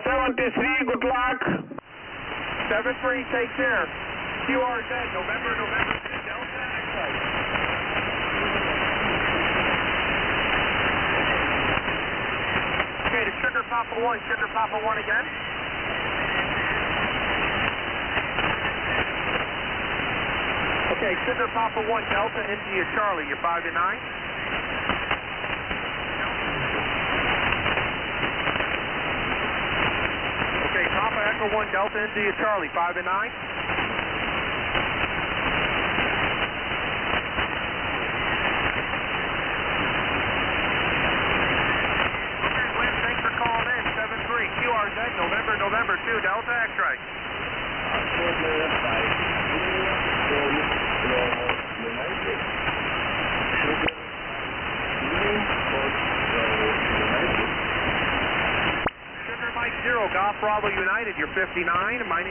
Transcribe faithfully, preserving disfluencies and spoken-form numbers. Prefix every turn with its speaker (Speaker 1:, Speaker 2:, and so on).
Speaker 1: seventy-three, good luck.
Speaker 2: seven three, take care. Q R Z, November, November, Delta, X-Ray. Okay, to Sugar Papa one, Sugar Papa one again. Okay, Sugar Papa one, Delta, India, Charlie, you're five to nine. Okay, Papa Echo one, Delta, India, Charlie, five to nine. Okay, Lynn, thanks for calling in, seven three, Q R Z, November, November two, Delta, X-Ray. Sugar Mike Zero, Golf Bravo United, you're fifty-nine. My name